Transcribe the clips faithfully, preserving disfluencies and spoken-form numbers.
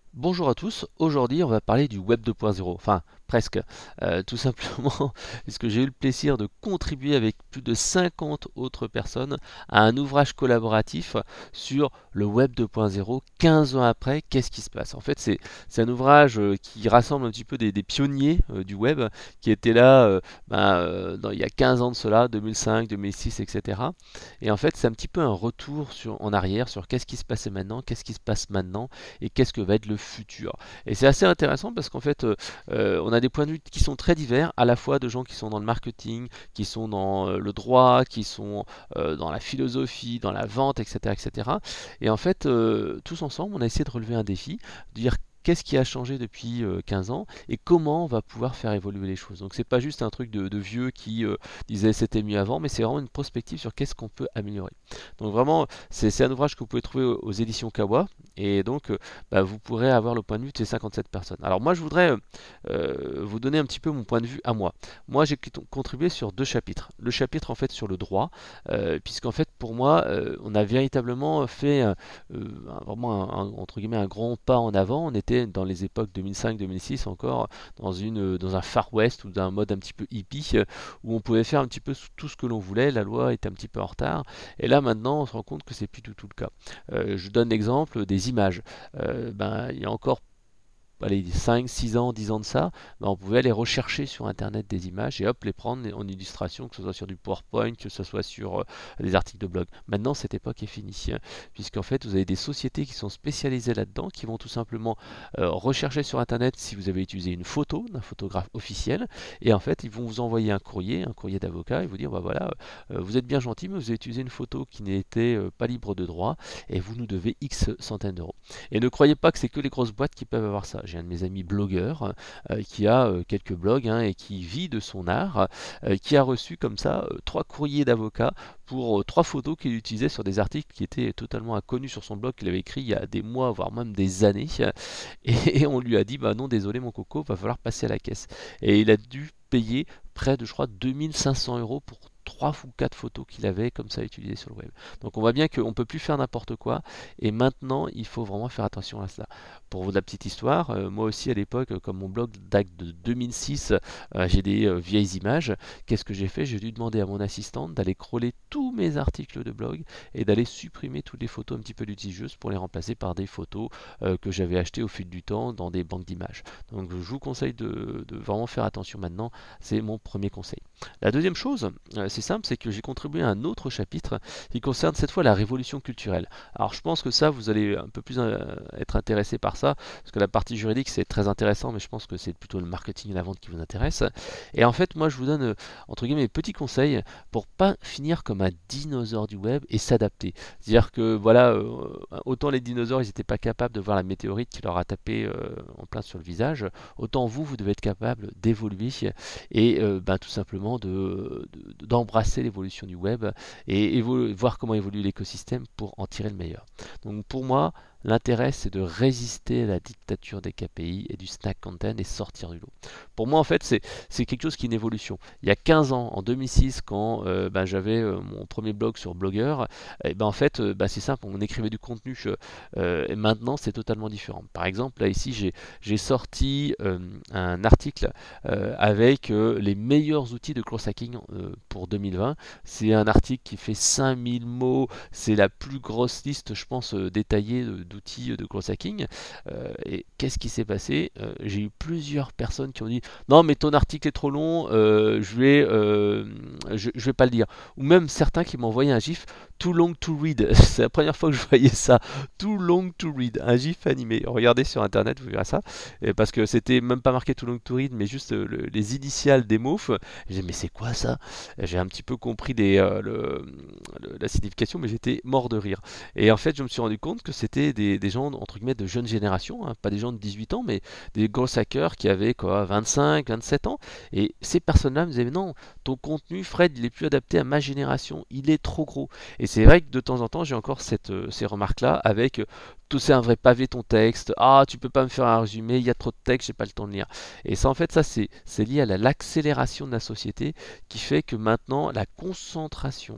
Bonjour à tous, aujourd'hui on va parler du Web deux point zéro, enfin presque. Euh, tout simplement puisque j'ai eu le plaisir de contribuer avec plus de cinquante autres personnes à un ouvrage collaboratif sur le Web deux point zéro. quinze ans après, qu'est-ce qui se passe? En fait, c'est c'est un ouvrage euh, qui rassemble un petit peu des, des pionniers euh, du web qui étaient là euh, ben, euh, dans- il y a quinze ans de cela, deux mille cinq, deux mille six, et cetera. Et en fait, c'est un petit peu un retour sur, en arrière sur qu'est-ce qui se passait maintenant, qu'est-ce qui se passe maintenant et qu'est-ce que va être le futur. Et c'est assez intéressant parce qu'en fait, euh, euh, on a des points de vue qui sont très divers, à la fois de gens qui sont dans le marketing, qui sont dans euh, le droit, qui sont euh, dans la philosophie, dans la vente, et cetera, et cetera. Et en fait, euh, tous ensemble, on a essayé de relever un défi, de dire qu'est-ce qui a changé depuis euh, quinze ans et comment on va pouvoir faire évoluer les choses. Donc c'est pas juste un truc de, de vieux qui euh, disait c'était mieux avant, mais c'est vraiment une prospective sur qu'est-ce qu'on peut améliorer. Donc vraiment, c'est c'est un ouvrage que vous pouvez trouver aux, aux éditions Kawa et donc euh, bah, vous pourrez avoir le point de vue de ces cinquante-sept personnes. Alors moi je voudrais euh, vous donner un petit peu mon point de vue à moi. Moi j'ai contribué sur deux chapitres. Le chapitre en fait sur le droit, euh, puisqu'en fait pour moi euh, on a véritablement fait euh, un- vraiment un, un- entre guillemets un grand pas en avant. On était dans les époques deux mille cinq deux mille six encore dans, une, dans un Far West ou d'un mode un petit peu hippie euh, où on pouvait faire un petit peu tout ce que l'on voulait. La loi était un petit peu en retard. Et là maintenant on se rend compte que c'est plus du tout le cas. Euh, je donne l'exemple des images. Euh, ben, il y a encore allez, cinq, six ans, dix ans de ça, ben, on pouvait aller rechercher sur internet des images et hop les prendre en illustration, que ce soit sur du PowerPoint, que ce soit sur euh, des articles de blog. Maintenant cette époque est finie, hein, puisqu'en fait vous avez des sociétés qui sont spécialisées là-dedans, qui vont tout simplement euh, rechercher sur internet si vous avez utilisé une photo d'un photographe officiel, et en fait ils vont vous envoyer un courrier, un courrier d'avocat, et vous dire bah voilà, euh, vous êtes bien gentil, mais vous avez utilisé une photo qui n'était euh, pas libre de droit, et vous nous devez X centaines d'euros. Et ne croyez pas que c'est que les grosses boîtes qui peuvent avoir ça. J'ai un de mes amis blogueurs euh, qui a euh, quelques blogs hein, et qui vit de son art, euh, qui a reçu comme ça euh, trois courriers d'avocats pour euh, trois photos qu'il utilisait sur des articles qui étaient totalement inconnus sur son blog qu'il avait écrit il y a des mois, voire même des années. Et, et on lui a dit, bah non, désolé mon coco, va falloir passer à la caisse. Et il a dû payer près de, je crois, deux mille cinq cents euros pour trois ou quatre photos qu'il avait comme ça utilisées sur le web. Donc on voit bien qu'on ne peut plus faire n'importe quoi et maintenant il faut vraiment faire attention à cela. Pour vous de la petite histoire, euh, moi aussi à l'époque, comme mon blog date de deux mille six, euh, j'ai des euh, vieilles images. Qu'est-ce que j'ai fait? J'ai dû demander à mon assistante d'aller crawler tous mes articles de blog et d'aller supprimer toutes les photos un petit peu litigieuses pour les remplacer par des photos euh, que j'avais achetées au fil du temps dans des banques d'images. Donc je vous conseille de, de vraiment faire attention maintenant, c'est mon premier conseil. La deuxième chose, euh, c'est simple, c'est que j'ai contribué à un autre chapitre qui concerne cette fois la révolution culturelle. Alors je pense que ça, vous allez un peu plus euh, être intéressé par ça, parce que la partie juridique c'est très intéressant, mais je pense que c'est plutôt le marketing et la vente qui vous intéresse. Et en fait, moi je vous donne euh, entre guillemets mes petits conseils pour pas finir comme un dinosaure du web et s'adapter. C'est-à-dire que voilà, euh, autant les dinosaures ils n'étaient pas capables de voir la météorite qui leur a tapé euh, en plein sur le visage, autant vous, vous devez être capable d'évoluer et euh, ben, tout simplement de, de- d'embrasser l'évolution du web et évolu- voir comment évolue l'écosystème pour en tirer le meilleur. Donc pour moi, l'intérêt c'est de résister à la dictature des K P I et du snack content et sortir du lot. Pour moi en fait c'est, c'est quelque chose qui est une évolution. Il y a quinze ans, en deux mille six, quand euh, ben, j'avais euh, mon premier blog sur Blogger, et ben, en fait euh, ben, c'est simple, on écrivait du contenu euh, et maintenant c'est totalement différent. Par exemple là ici j'ai, j'ai sorti euh, un article euh, avec euh, les meilleurs outils de growth hacking euh, pour deux mille vingt. C'est un article qui fait cinq mille mots, c'est la plus grosse liste, je pense, euh, détaillée de- d'outils de growth hacking. Euh, et qu'est-ce qui s'est passé? Euh, J'ai eu plusieurs personnes qui ont dit non, mais ton article est trop long, euh, je vais, euh, je, je vais pas le lire. Ou même certains qui m'ont envoyé un gif too long to read. C'est la première fois que je voyais ça. Too long to read, un gif animé. Regardez sur internet, vous verrez ça. Et parce que c'était même pas marqué too long to read, mais juste euh, le- les initiales des mots. J'ai dit, mais c'est quoi ça? J'ai un petit peu compris des, euh, le- le- la signification, mais j'étais mort de rire. Et en fait, je me suis rendu compte que c'était des, des gens, entre guillemets, de jeune génération, hein, pas des gens de dix-huit ans, mais des gros hackers qui avaient quoi, vingt-cinq, vingt-sept ans. Et ces personnes-là me disaient, mais non, ton contenu, Fred, il est plus adapté à ma génération, il est trop gros. Et c'est vrai que de temps en temps, j'ai encore cette, euh, ces remarques-là avec euh, tout c'est un vrai pavé ton texte, ah tu peux pas me faire un résumé, il y a trop de texte, j'ai pas le temps de lire. Et ça en fait ça c'est c'est lié à la- l'accélération de la société qui fait que maintenant la concentration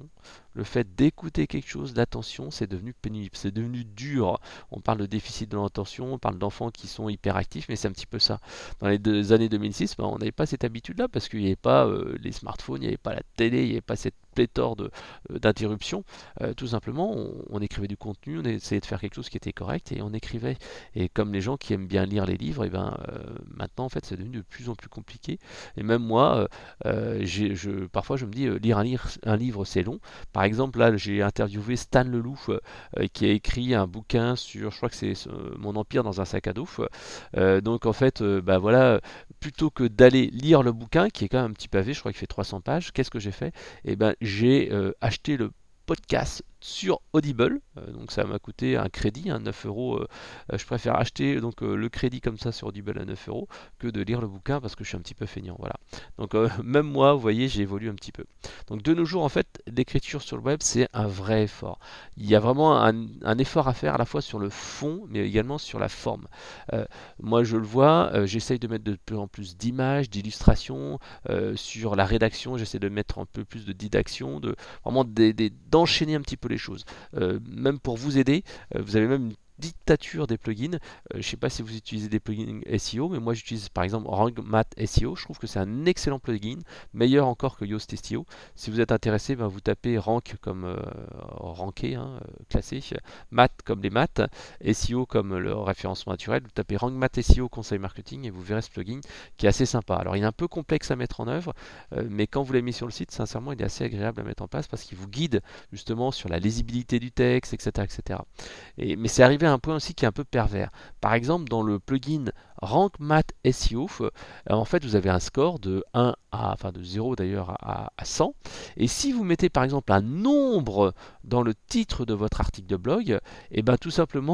le fait d'écouter quelque chose, l'attention, c'est devenu pénible, c'est devenu dur. On parle de déficit de l'attention, on parle d'enfants qui sont hyperactifs, mais c'est un petit peu ça. Dans les deux années deux mille six, ben, on n'avait pas cette habitude-là parce qu'il n'y avait pas euh, les smartphones, il n'y avait pas la télé, il n'y avait pas cette pléthore de, euh, d'interruptions. Euh, tout simplement, on, on écrivait du contenu, on essayait de faire quelque chose qui était correct et on écrivait. Et comme les gens qui aiment bien lire les livres, et ben euh, maintenant en fait c'est devenu de plus en plus compliqué. Et même moi, euh, euh, j'ai, je, parfois je me dis euh, lire un livre, un livre c'est long. Par exemple là j'ai interviewé Stan Leloup euh, qui a écrit un bouquin sur, je crois que c'est euh, Mon Empire dans un sac à dos. Euh, donc en fait, euh, bah voilà, plutôt que d'aller lire le bouquin qui est quand même un petit pavé, je crois qu'il fait trois cents pages, qu'est-ce que j'ai fait? Et ben j'ai euh, acheté le podcast sur Audible, euh, donc ça m'a coûté un crédit, hein, neuf euros. Euh, euh, je préfère acheter donc euh, le crédit comme ça sur Audible à neuf euros que de lire le bouquin parce que je suis un petit peu feignant. Voilà. Donc euh, même moi, vous voyez, j'ai évolué un petit peu. Donc de nos jours, en fait, l'écriture sur le web, c'est un vrai effort. Il y a vraiment un, un effort à faire à la fois sur le fond, mais également sur la forme. Euh, moi, je le vois, euh, j'essaye de mettre de plus en plus d'images, d'illustrations euh, sur la rédaction. J'essaie de mettre un peu plus de didaction, de vraiment des- des- d'enchaîner un petit peu les choses. Euh, même pour vous aider, euh, vous avez même une dictature des plugins. Euh, je ne sais pas si vous utilisez des plugins S E O, mais moi j'utilise par exemple Rank Math S E O. Je trouve que c'est un excellent plugin, meilleur encore que Yoast S E O. Si vous êtes intéressé, ben, vous tapez Rank comme euh, ranké, hein, euh, classé, Math comme les maths, S E O comme le référencement naturel. Vous tapez Rank Math S E O conseil marketing et vous verrez ce plugin qui est assez sympa. Alors il est un peu complexe à mettre en œuvre, euh, mais quand vous l'avez mis sur le site, sincèrement, il est assez agréable à mettre en place parce qu'il vous guide justement sur la lisibilité du texte, et cetera, et cetera. Et, mais c'est arrivé à un point aussi qui est un peu pervers. Par exemple, dans le plugin Rank Math S E O, euh, en fait, vous avez un score de un à, enfin de zéro d'ailleurs à, à cent. Et si vous mettez par exemple un nombre dans le titre de votre article de blog, et ben tout simplement,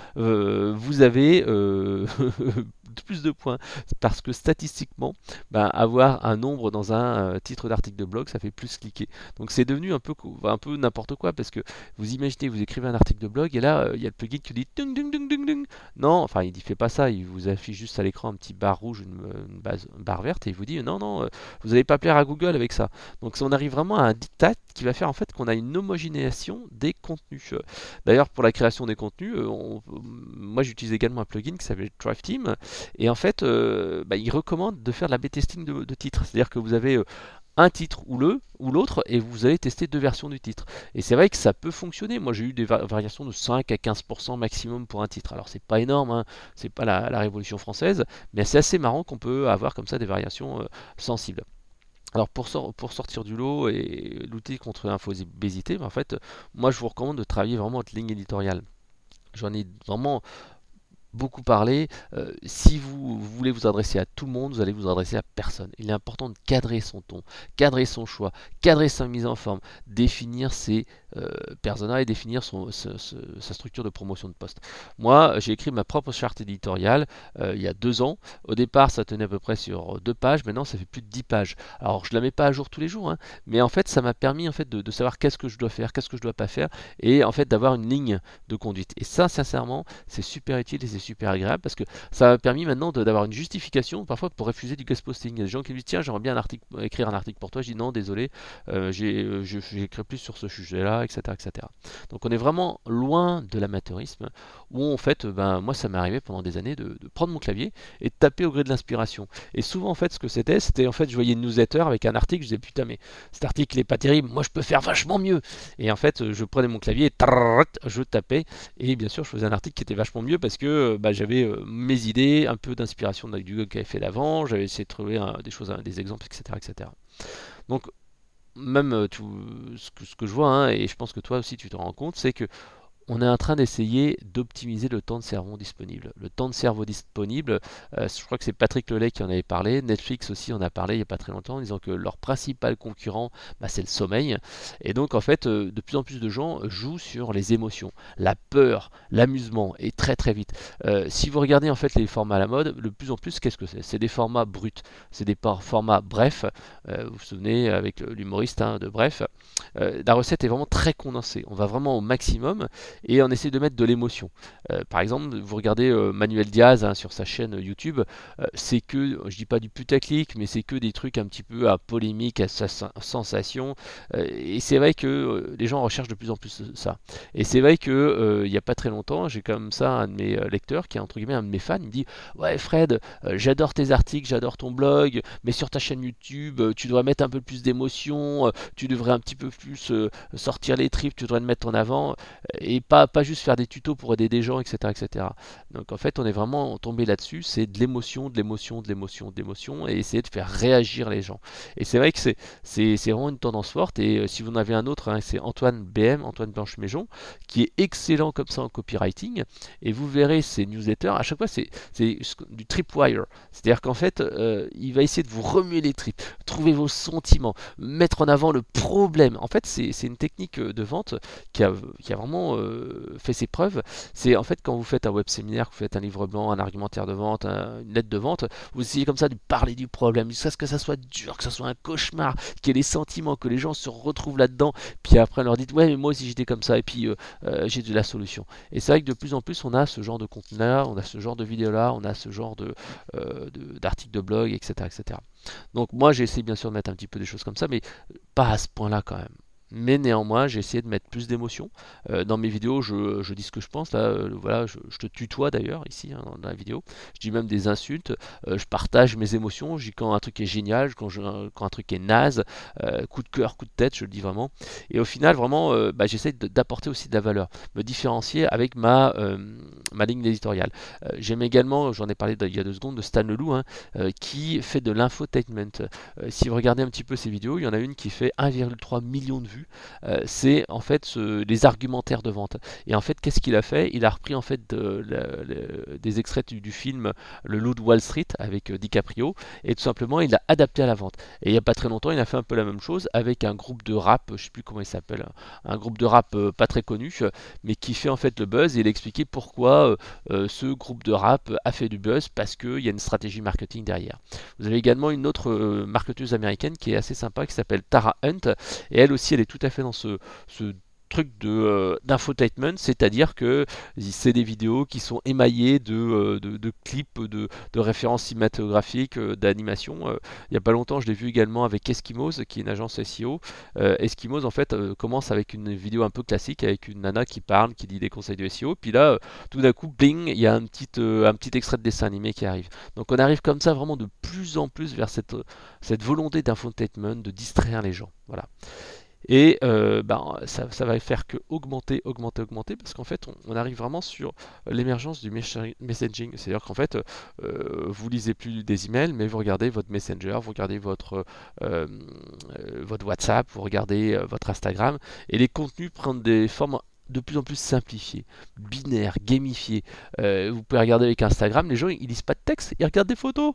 euh, vous avez euh, plus de points. Parce que statistiquement, ben, avoir un nombre dans un euh, titre d'article de blog, ça fait plus cliquer. Donc c'est devenu un peu, un peu n'importe quoi parce que vous imaginez, vous écrivez un article de blog et là, il euh, y a le plugin qui dit dung, dung, dung, dung, dung. Non, enfin il ne fait pas ça, il vous affiche juste à l'écran un petit bar rouge, une, une, base, une barre verte et il vous dit non, non, euh, vous n'allez pas plaire à Google avec ça. Donc on arrive vraiment à un diktat qui va faire en fait qu'on a une homogénéisation des contenus. D'ailleurs pour la création des contenus, euh, on, moi j'utilise également un plugin qui s'appelle Drive Team et en fait euh, bah, il recommande de faire de la B-testing de, de titres. C'est-à-dire que vous avez euh, un titre ou le ou l'autre et vous allez tester deux versions du titre. Et c'est vrai que ça peut fonctionner. Moi j'ai eu des va- variations de cinq à quinze pour cent maximum pour un titre. Alors c'est pas énorme, hein, c'est pas la, la Révolution française, mais c'est assez marrant qu'on peut avoir comme ça des variations euh, sensibles. Alors pour, sor- pour sortir du lot et lutter contre l'infobésité, en fait, moi je vous recommande de travailler vraiment votre ligne éditoriale. J'en ai vraiment beaucoup parlé. Euh, si vous, vous voulez vous adresser à tout le monde, vous allez vous adresser à personne. Il est important de cadrer son ton, cadrer son choix, cadrer sa mise en forme, définir ses euh, personas et définir son, ce- ce- sa structure de promotion de poste. Moi, j'ai écrit ma propre charte éditoriale euh, il y a deux ans. Au départ, ça tenait à peu près sur deux pages. Maintenant, ça fait plus de dix pages. Alors, je ne la mets pas à jour tous les jours, hein, mais en fait, ça m'a permis en fait, de, de savoir qu'est-ce que je dois faire, qu'est-ce que je dois pas faire, et en fait d'avoir une ligne de conduite. Et ça, sincèrement, c'est super utile et c'est super agréable parce que ça m'a permis maintenant de- d'avoir une justification parfois pour refuser du guest posting. Il y a des gens qui me disent tiens j'aimerais bien un article, écrire un article pour toi. Je dis non désolé, euh, j'ai, euh, je- j'écris plus sur ce sujet-là, et cetera, et cetera. Donc on est vraiment loin de l'amateurisme où en fait, ben, moi ça m'est arrivé pendant des années de, de prendre mon clavier et de taper au gré de l'inspiration. Et souvent en fait ce que c'était, c'était en fait je voyais une newsletter avec un article, je disais putain mais cet article n'est pas terrible, moi je peux faire vachement mieux. Et en fait je prenais mon clavier et tarrrt, je tapais et bien sûr je faisais un article qui était vachement mieux parce que bah, j'avais euh, mes idées, un peu d'inspiration de du gars qui avait fait l'avant, j'avais essayé de trouver un, des choses, un, des exemples, et cetera, et cetera. Donc même euh, tout ce que, ce que je vois, hein, et je pense que toi aussi tu te rends compte, c'est que on est en train d'essayer d'optimiser le temps de cerveau disponible. Le temps de cerveau disponible, euh, je crois que c'est Patrick Lelay qui en avait parlé, Netflix aussi en a parlé il n'y a pas très longtemps en disant que leur principal concurrent, bah, c'est le sommeil. Et donc en fait, euh, de plus en plus de gens jouent sur les émotions, la peur, l'amusement, et très très vite. Euh, si vous regardez en fait les formats à la mode, de plus en plus, qu'est-ce que c'est? C'est des formats bruts, c'est des par- formats brefs. Euh, vous vous souvenez avec l'humoriste hein, de Bref, euh, la recette est vraiment très condensée. On va vraiment au maximum. et on essaie de mettre de l'émotion. Euh, par exemple, vous regardez euh, Manuel Diaz hein, sur sa chaîne YouTube, euh, c'est que, je dis pas du putaclic, mais c'est que des trucs un petit peu à polémique, à sa- sensation, euh, et c'est vrai que euh, les gens recherchent de plus en plus ça. Et c'est vrai que euh, il n'y a pas très longtemps, j'ai comme ça un de mes euh, lecteurs qui est entre guillemets un de mes fans, il me dit ouais Fred, euh, j'adore tes articles, j'adore ton blog, mais sur ta chaîne YouTube, euh, tu devrais mettre un peu plus d'émotion, euh, tu devrais un petit peu plus euh, sortir les tripes, tu devrais te mettre en avant, euh, et pas, pas juste faire des tutos pour aider des gens, et cetera, et cetera. Donc en fait, on est vraiment tombé là-dessus, c'est de l'émotion, de l'émotion, de l'émotion, de l'émotion, et essayer de faire réagir les gens. Et c'est vrai que c'est, c'est, c'est vraiment une tendance forte, et euh, si vous en avez un autre, hein, c'est Antoine B M, Antoine Blanche-Méjon, qui est excellent comme ça en copywriting, et vous verrez ses newsletters, à chaque fois c'est, c'est du tripwire, c'est-à-dire qu'en fait, euh, il va essayer de vous remuer les tripes, trouver vos sentiments, mettre en avant le problème. En fait, c'est, c'est une technique de vente qui a, qui a vraiment euh, fait ses preuves. C'est en fait quand vous faites un web séminaire, que vous faites un livre blanc, un argumentaire de vente, un- une lettre de vente, vous essayez comme ça de parler du problème, jusqu'à ce que ça soit dur, que ça soit un cauchemar, qu'il y ait les sentiments, que les gens se retrouvent là-dedans, puis après leur dites ouais mais moi aussi j'étais comme ça, et puis euh, euh, j'ai de la solution. Et c'est vrai que de plus en plus on a ce genre de contenu-là, on a ce genre de vidéo-là, on a ce genre de, euh, de- d'articles de blog, et cetera, et cetera. Donc moi j'ai essayé bien sûr de mettre un petit peu des choses comme ça, mais pas à ce point-là quand même. Mais néanmoins, j'ai essayé de mettre plus d'émotion. Euh, dans mes vidéos, je, je dis ce que je pense. Là, euh, voilà, je, je te tutoie d'ailleurs ici hein, dans la vidéo. Je dis même des insultes. Euh, je partage mes émotions. Je dis quand un truc est génial, quand, je- quand un truc est naze, euh, coup de cœur, coup de tête, je le dis vraiment. Et au final, vraiment, euh, bah, j'essaie de- d'apporter aussi de la valeur, me différencier avec ma, euh, ma ligne éditoriale. Euh, J'aime également, j'en ai parlé il y a deux secondes, de Stan Leloup, hein, euh, qui fait de l'infotainment. Euh, si vous regardez un petit peu ses vidéos, il y en a une qui fait un virgule trois million de vues. Euh, c'est en fait ce- les argumentaires de vente. Et en fait, qu'est-ce qu'il a fait? Il a repris en fait de- la- la- des extraits du, du film Le Loup de Wall Street avec euh, DiCaprio, et tout simplement il l'a adapté à la vente. Et il n'y a pas très longtemps, il a fait un peu la même chose avec un groupe de rap, je sais plus comment il s'appelle, un groupe de rap euh, pas très connu, euh, mais qui fait en fait le buzz. Et il a expliqué pourquoi euh, euh, ce groupe de rap a fait du buzz, parce qu'il y a une stratégie marketing derrière. Vous avez également une autre euh, marketeuse américaine qui est assez sympa, qui s'appelle Tara Hunt, et elle aussi elle est tout à fait dans ce, ce truc de euh, d'infotainment, c'est-à-dire que c'est des vidéos qui sont émaillées de, euh, de, de clips, de, de références cinématographiques, euh, d'animation. Euh, il n'y a pas longtemps, je l'ai vu également avec Eskimos, qui est une agence S E O. Euh, Eskimos, en fait, euh, commence avec une vidéo un peu classique, avec une nana qui parle, qui dit des conseils de S E O. Puis là, euh, tout d'un coup, bling, il y a un petit, euh, un petit extrait de dessin animé qui arrive. Donc on arrive comme ça vraiment de plus en plus vers cette, cette volonté d'infotainment, de distraire les gens. Voilà. Et euh, ben, ça, ça va faire que augmenter, augmenter, augmenter, parce qu'en fait, on, on arrive vraiment sur l'émergence du messaging. C'est-à-dire qu'en fait, euh, vous lisez plus des emails, mais vous regardez votre Messenger, vous regardez votre, euh, euh, votre WhatsApp, vous regardez euh, votre Instagram, et les contenus prennent des formes de plus en plus simplifiées, binaires, gamifiées. Euh, vous pouvez regarder avec Instagram, les gens ils lisent pas de texte, ils regardent des photos.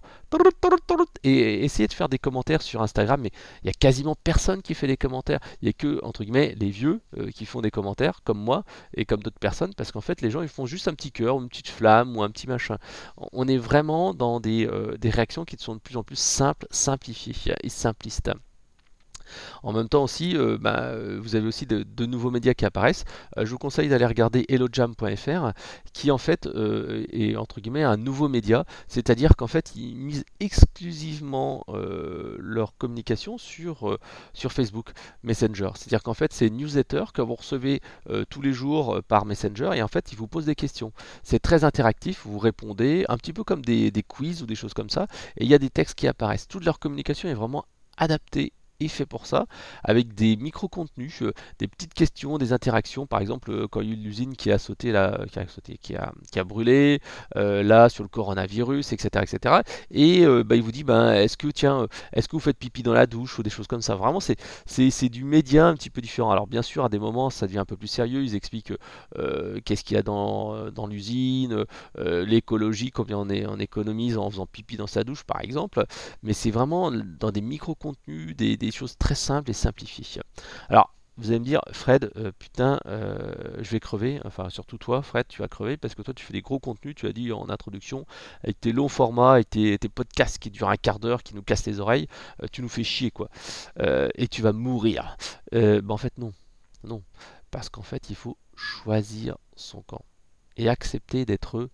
Et essayez de faire des commentaires sur Instagram, mais il y a quasiment personne qui fait des commentaires. Il n'y a que, entre guillemets, les vieux euh, qui font des commentaires, comme moi et comme d'autres personnes, parce qu'en fait, les gens, ils font juste un petit cœur, ou une petite flamme, ou un petit machin. On est vraiment dans des, euh, des réactions qui sont de plus en plus simples, simplifiées et simplistes. En même temps aussi, euh, bah, euh, vous avez aussi de, de nouveaux médias qui apparaissent. Euh, je vous conseille d'aller regarder hellojam point f r, qui en fait euh, est entre guillemets un nouveau média, c'est-à-dire qu'en fait ils misent exclusivement euh, leur communication sur, euh, sur Facebook Messenger. C'est-à-dire qu'en fait c'est une newsletter que vous recevez euh, tous les jours euh, par Messenger, et en fait ils vous posent des questions. C'est très interactif, vous répondez un petit peu comme des, des quiz ou des choses comme ça, et il y a des textes qui apparaissent. Toute leur communication est vraiment adaptée et fait pour ça, avec des micro-contenus, euh, des petites questions, des interactions. Par exemple, euh, quand il y a eu l'usine qui a sauté, là, qui a sauté, qui a, qui a brûlé, euh, là sur le coronavirus, et cetera, et cetera. Et euh, bah, il vous dit, ben, est-ce que tiens, euh, est-ce que vous faites pipi dans la douche ou des choses comme ça. Vraiment, c'est, c'est, c'est du média un petit peu différent. Alors bien sûr, à des moments, ça devient un peu plus sérieux. Ils expliquent euh, qu'est-ce qu'il y a dans, dans l'usine, euh, l'écologie, combien on, est, on économise en faisant pipi dans sa douche, par exemple. Mais c'est vraiment dans des micro-contenus, des, des choses très simples et simplifiées. Alors, vous allez me dire, Fred, euh, putain, euh, je vais crever. Enfin, surtout toi, Fred, tu vas crever parce que toi, tu fais des gros contenus. Tu as dit en introduction, avec tes longs formats, avec tes, tes podcasts qui durent un quart d'heure, qui nous cassent les oreilles, euh, tu nous fais chier, quoi. Euh, et tu vas mourir. Euh, ben, en fait, non. Non. Parce qu'en fait, il faut choisir son camp et accepter d'être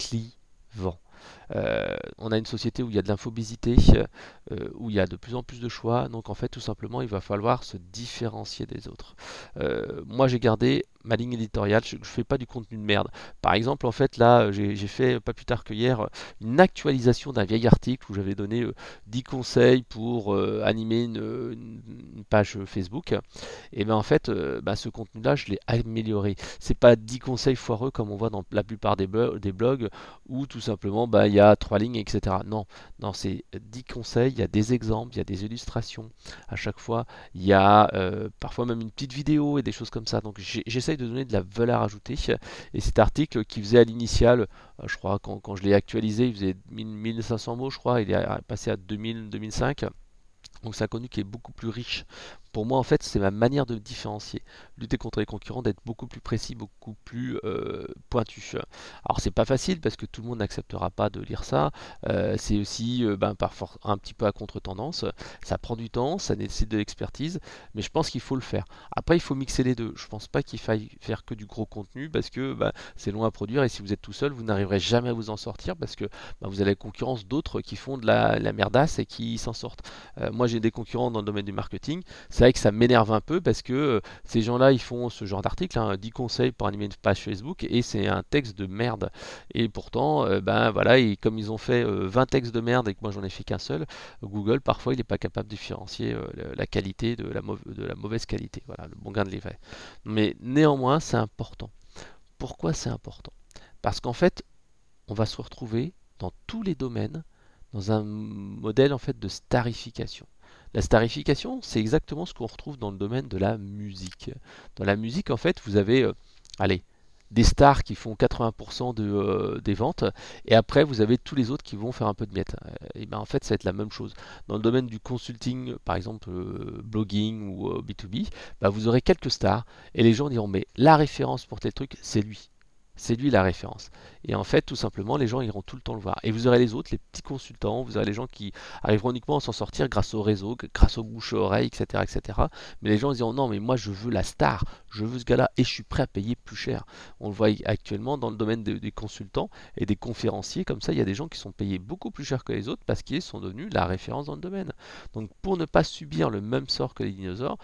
clivant. Euh, on a une société où il y a de l'infobésité, euh, où il y a de plus en plus de choix, donc en fait tout simplement il va falloir se différencier des autres. Euh, moi j'ai gardé ma ligne éditoriale, je ne fais pas du contenu de merde. Par exemple en fait là j'ai j'ai fait pas plus tard que hier une actualisation d'un vieil article où j'avais donné euh, dix conseils pour euh, animer une, une- une page Facebook. Et bien en fait euh, bah, ce contenu là je l'ai amélioré. C'est pas dix conseils foireux comme on voit dans la plupart des, blo- des blogs où tout simplement bah, il y a trois lignes, et cetera. Non, non, c'est dix conseils, il y a des exemples, il y a des illustrations à chaque fois, il y a euh, parfois même une petite vidéo et des choses comme ça. Donc j'ai- j'essaye de donner de la valeur ajoutée. Et cet article qui faisait à l'initial, euh, je crois, quand, quand je l'ai actualisé, il faisait mille, mille cinq cents mots, je crois, il est passé à deux mille, deux mille cinq. Donc c'est un contenu qui est beaucoup plus riche. Pour moi, en fait, c'est ma manière de me différencier. Lutter contre les concurrents, d'être beaucoup plus précis, beaucoup plus euh, pointu. Alors c'est pas facile parce que tout le monde n'acceptera pas de lire ça. Euh, c'est aussi euh, ben, parfois un petit peu à contre-tendance. Ça prend du temps, ça nécessite de l'expertise, mais je pense qu'il faut le faire. Après, il faut mixer les deux. Je pense pas qu'il faille faire que du gros contenu parce que ben, c'est long à produire et si vous êtes tout seul, vous n'arriverez jamais à vous en sortir parce que ben, vous avez la concurrence d'autres qui font de la, la merdasse et qui s'en sortent. Euh, moi, j'ai des concurrents dans le domaine du marketing. C'est vrai que ça m'énerve un peu parce que euh, ces gens-là, ils font ce genre d'article, hein, dix conseils pour animer une page Facebook, et c'est un texte de merde. Et pourtant, euh, ben voilà, et comme ils ont fait euh, vingt textes de merde et que moi j'en ai fait qu'un seul, Google parfois il n'est pas capable de différencier euh, la qualité de la, mauv- de la mauvaise qualité. Voilà, le bon grain de livret. Mais néanmoins, c'est important. Pourquoi c'est important? Parce qu'en fait, on va se retrouver dans tous les domaines dans un modèle en fait de starification. La starification, c'est exactement ce qu'on retrouve dans le domaine de la musique. Dans la musique, en fait, vous avez, euh, allez, des stars qui font quatre-vingts pour cent de, euh, des ventes, et après vous avez tous les autres qui vont faire un peu de miettes. Euh, Et ben en fait, ça va être la même chose. Dans le domaine du consulting, par exemple euh, blogging ou euh, B deux B, bah, vous aurez quelques stars, et les gens diront mais la référence pour tel truc, c'est lui. C'est lui la référence. Et en fait, tout simplement, les gens iront tout le temps le voir. Et vous aurez les autres, les petits consultants, vous aurez les gens qui arriveront uniquement à s'en sortir grâce au réseau, grâce aux bouche-oreille, et cetera, et cetera. Mais les gens diront non, mais moi je veux la star, je veux ce gars-là et je suis prêt à payer plus cher. On le voit actuellement dans le domaine de- des consultants et des conférenciers, comme ça, il y a des gens qui sont payés beaucoup plus cher que les autres parce qu'ils sont devenus la référence dans le domaine. Donc pour ne pas subir le même sort que les dinosaures,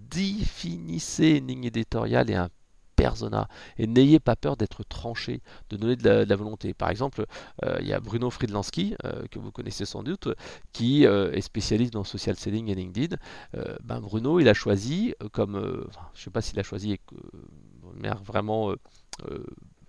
définissez une ligne éditoriale et un persona et n'ayez pas peur d'être tranché, de donner de la, de la volonté. Par exemple, euh, il y a Bruno Friedlansky, euh, que vous connaissez sans doute, qui euh, est spécialiste dans social selling et LinkedIn. Euh, ben Bruno, il a choisi euh, comme, euh, enfin, je ne sais pas s'il a choisi euh, vraiment euh, euh,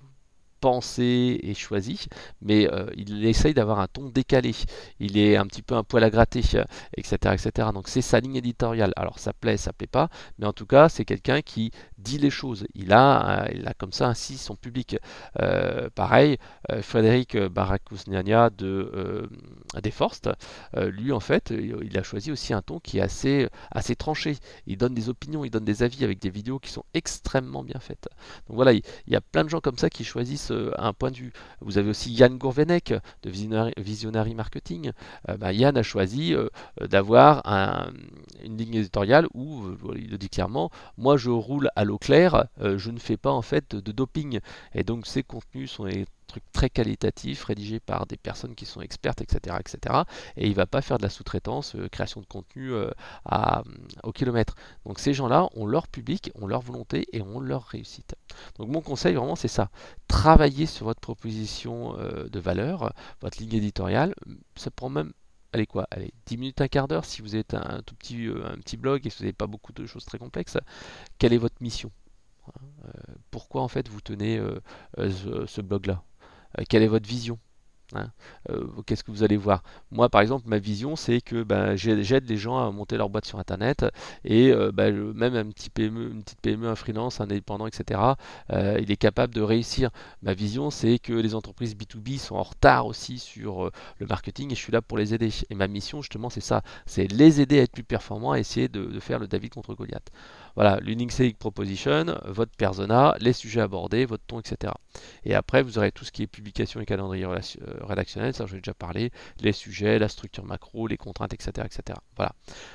pensé et choisi, mais euh, il essaye d'avoir un ton décalé. Il est un petit peu un poil à gratter, et cetera, et cetera. Donc c'est sa ligne éditoriale. Alors ça plaît, ça plaît pas, mais en tout cas c'est quelqu'un qui dit les choses. Il a, euh, il a comme ça ainsi son public. Euh, pareil, euh, Frédéric Barakusniania de euh, des Forst, euh, lui en fait, il a choisi aussi un ton qui est assez, assez tranché. Il donne des opinions, il donne des avis avec des vidéos qui sont extrêmement bien faites. Donc voilà, il, il y a plein de gens comme ça qui choisissent euh, un point de vue. Vous avez aussi Yann Gourvenec de Visionary, Visionary Marketing. Euh, bah, Yann a choisi euh, d'avoir un- une ligne éditoriale où euh, il le dit clairement, moi je roule à l'eau claire, euh, je ne fais pas en fait de doping. Et donc ces contenus sont des trucs très qualitatifs, rédigés par des personnes qui sont expertes, et cetera, et cetera. Et il ne va pas faire de la sous-traitance, euh, création de contenu euh, à, au kilomètre. Donc ces gens-là ont leur public, ont leur volonté et ont leur réussite. Donc mon conseil vraiment c'est ça. Travaillez sur votre proposition euh, de valeur, votre ligne éditoriale. Ça prend même, allez quoi, allez, dix minutes, un quart d'heure si vous êtes un, tout petit, euh, un petit blog et si vous n'avez pas beaucoup de choses très complexes. Quelle est votre mission? Euh, Pourquoi en fait vous tenez euh, euh, ce, ce blog-là? Euh, Quelle est votre vision? Hein. Euh, Qu'est-ce que vous allez voir? Moi, par exemple, ma vision, c'est que ben, j'aide les gens à monter leur boîte sur Internet et euh, ben, le- même un petit P M E, une petite P M E, un freelance, un indépendant, et cetera, euh, il est capable de réussir. Ma vision, c'est que les entreprises B deux B sont en retard aussi sur euh, le marketing et je suis là pour les aider. Et ma mission, justement, c'est ça, c'est les aider à être plus performants, à essayer de, de faire le David contre Goliath. Voilà, l'unique selling proposition, votre persona, les sujets abordés, votre ton, et cetera. Et après, vous aurez tout ce qui est publication et calendrier relation- euh, rédactionnel, ça j'en ai déjà parlé, les sujets, la structure macro, les contraintes, et cetera, et cetera. Voilà.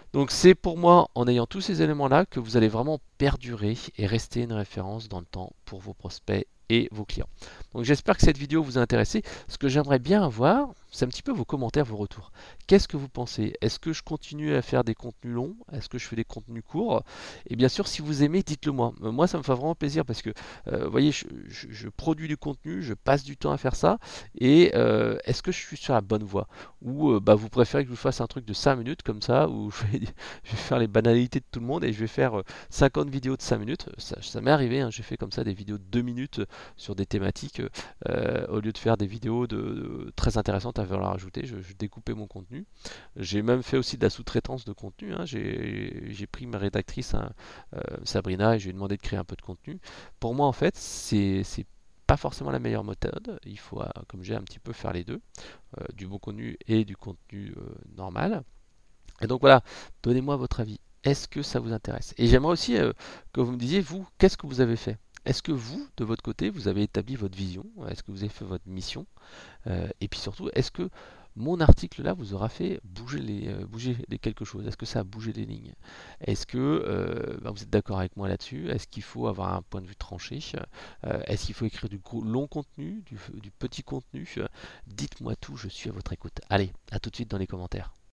Donc c'est pour moi, en ayant tous ces éléments-là, que vous allez vraiment perdurer et rester une référence dans le temps pour vos prospects et vos clients. Donc j'espère que cette vidéo vous a intéressé. Ce que j'aimerais bien avoir, c'est un petit peu vos commentaires, vos retours. Qu'est-ce que vous pensez? Est-ce que je continue à faire des contenus longs? Est-ce que je fais des contenus courts? Et bien sûr, si vous aimez, dites-le moi. Euh, Moi, ça me fait vraiment plaisir parce que, euh, vous voyez, je, je- je produis du contenu, je passe du temps à faire ça. Et euh, est-ce que je suis sur la bonne voie? Ou euh, bah, vous préférez que je vous fasse un truc de cinq minutes comme ça, où je vais, je vais faire les banalités de tout le monde et je vais faire euh, cinquante vidéos de cinq minutes. Ça, ça m'est arrivé, hein, j'ai fait comme ça des vidéos de deux minutes sur des thématiques, euh, au lieu de faire des vidéos de, de- très intéressantes à valeur ajoutée, je, je découpais mon contenu. J'ai même fait aussi de la sous-traitance de contenu, hein. J'ai j'ai pris ma rédactrice, hein, euh, Sabrina, et je lui ai demandé de créer un peu de contenu. Pour moi, en fait, c'est c'est pas forcément la meilleure méthode. Il faut, euh, comme j'ai un petit peu, faire les deux, euh, du bon contenu et du contenu euh, normal. Et donc voilà, donnez-moi votre avis. Est-ce que ça vous intéresse? Et j'aimerais aussi euh, que vous me disiez, vous, qu'est-ce que vous avez fait? Est-ce que vous, de votre côté, vous avez établi votre vision? Est-ce que vous avez fait votre mission? Euh, et puis surtout, est-ce que mon article là vous aura fait bouger les, euh, bouger les quelque chose? Est-ce que ça a bougé les lignes? Est-ce que euh, bah, vous êtes d'accord avec moi là-dessus? Est-ce qu'il faut avoir un point de vue tranché? Euh, Est-ce qu'il faut écrire du gros- long contenu, du, du petit contenu? Dites-moi tout, je suis à votre écoute. Allez, à tout de suite dans les commentaires.